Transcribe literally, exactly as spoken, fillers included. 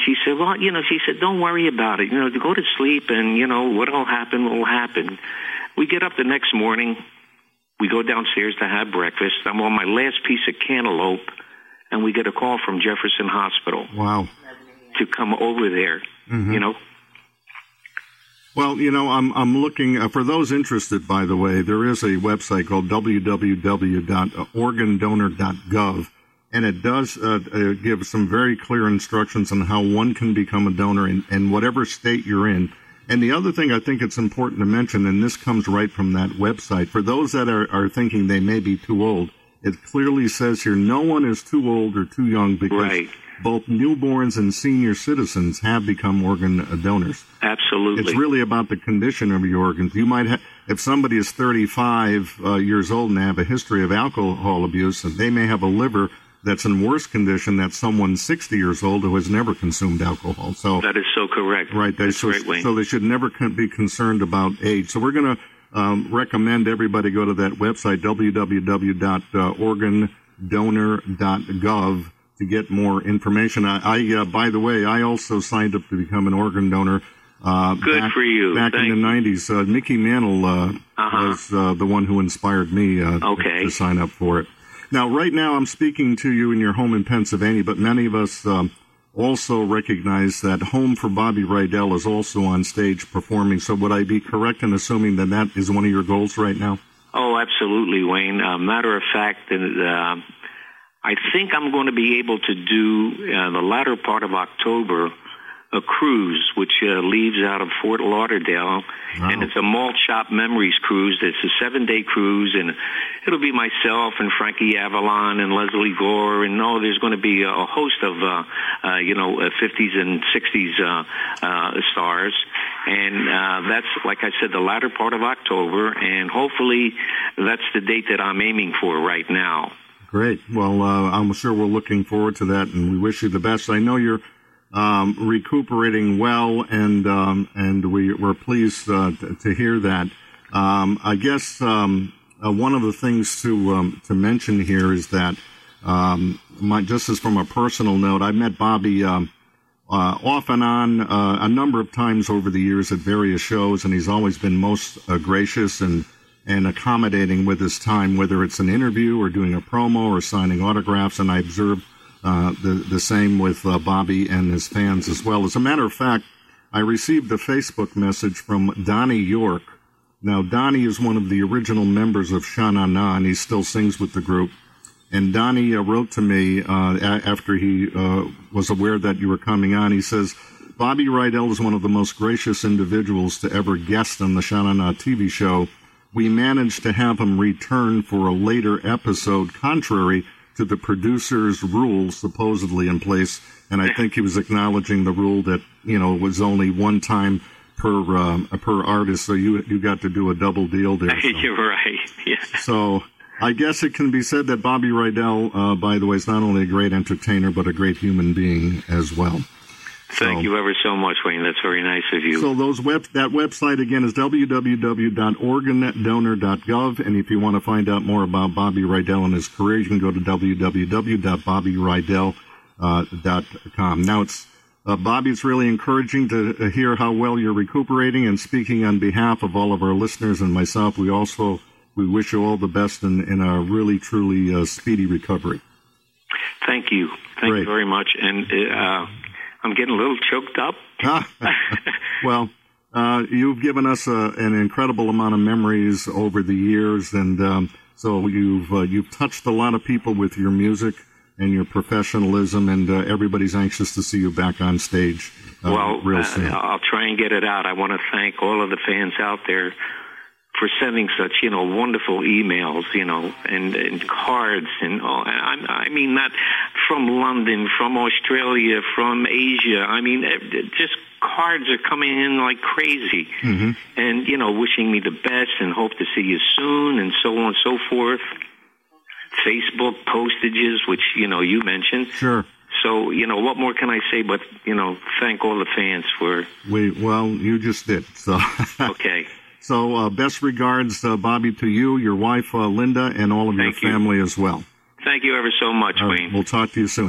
she said, well, you know, she said, don't worry about it. You know, go to sleep, and, you know, what'll happen will happen. We get up the next morning. We go downstairs to have breakfast. I'm on my last piece of cantaloupe, and we get a call from Jefferson Hospital. Wow. To come over there, mm-hmm. you know. Well, you know, I'm I'm looking, uh, for those interested, by the way, there is a website called w w w dot organ donor dot gov, and it does uh, uh, give some very clear instructions on how one can become a donor in, in whatever state you're in. And the other thing I think it's important to mention, and this comes right from that website, for those that are, are thinking they may be too old, it clearly says here no one is too old or too young, because right. both newborns and senior citizens have become organ donors. Absolutely. It's really about the condition of your organs. You might have, if somebody is thirty-five uh, years old and they have a history of alcohol abuse, they may have a liver that's in worse condition than someone sixty years old who has never consumed alcohol. So that is so correct. Right. They, That's so, right, Wayne. so they should never be concerned about age. So we're going to um, recommend everybody go to that website, w w w dot organ donor dot gov, to get more information. I, I uh, by the way, I also signed up to become an organ donor. Uh, Good back, for you. Back Thank in the nineties, uh, Mickey Mantle uh, uh-huh. was uh, the one who inspired me uh, okay. to, to sign up for it. Now, right now, I'm speaking to you in your home in Pennsylvania, but many of us um, also recognize that Home for Bobby Rydell is also on stage performing. So would I be correct in assuming that that is one of your goals right now? Oh, absolutely, Wayne. Uh, matter of fact, uh, I think I'm going to be able to do uh, the latter part of October a cruise, which uh, leaves out of Fort Lauderdale, wow. and it's a malt shop memories cruise. It's a seven-day cruise, and it'll be myself and Frankie Avalon and Leslie Gore, and oh, there's going to be a host of, uh, uh, you know, uh, fifties and sixties uh, uh, stars, and uh, that's, like I said, the latter part of October, and hopefully that's the date that I'm aiming for right now. Great. Well, uh, I'm sure we're looking forward to that, and we wish you the best. I know you're Um, recuperating well, and um, and we, we're pleased uh, to, to hear that. Um, I guess um, uh, one of the things to um, to mention here is that, um, my, just as from a personal note, I met Bobby um, uh, off and on uh, a number of times over the years at various shows, and he's always been most uh, gracious and, and accommodating with his time, whether it's an interview or doing a promo or signing autographs, and I observed Uh, the, the same with uh, Bobby and his fans as well. As a matter of fact, I received a Facebook message from Donnie York. Now, Donnie is one of the original members of Sha Na Na, and he still sings with the group. And Donnie uh, wrote to me uh, a- after he uh, was aware that you were coming on. He says, Bobby Rydell is one of the most gracious individuals to ever guest on the Sha Na Na T V show. We managed to have him return for a later episode, contrary to the producer's rules supposedly in place, and I think he was acknowledging the rule that, you know, it was only one time per um, per artist, so you you got to do a double deal there. So. You're right. Yeah. So I guess it can be said that Bobby Rydell, uh, by the way, is not only a great entertainer but a great human being as well. Thank so, you ever so much, Wayne. That's very nice of you. So those web that website again is w w w dot organ donor dot gov, and if you want to find out more about Bobby Rydell and his career, you can go to w w w dot bobby rydell dot com. Now, it's uh, Bobby, it's really encouraging to hear how well you're recuperating, and speaking on behalf of all of our listeners and myself, we also we wish you all the best in, in a really, truly uh, speedy recovery. Thank you. Thank Great. you very much. And uh I'm getting a little choked up. ah, well, uh, you've given us uh, an incredible amount of memories over the years, and um, so you've uh, you've touched a lot of people with your music and your professionalism, and uh, everybody's anxious to see you back on stage uh, well, real soon. Uh, I'll try and get it out. I want to thank all of the fans out there for sending such, you know, wonderful emails, you know, and, and cards, and all. I, I mean, not from London, from Australia, from Asia. I mean, just cards are coming in like crazy, mm-hmm. and, you know, wishing me the best and hope to see you soon, and so on and so forth. Facebook postages, which, you know, you mentioned. Sure. So, you know, what more can I say but, you know, thank all the fans for... We Well, you just did, so... Okay. So, uh, best regards, uh, Bobby, to you, your wife, uh, Linda, and all of Thank your family you. as well. Thank you ever so much, uh, Wayne. We'll talk to you soon.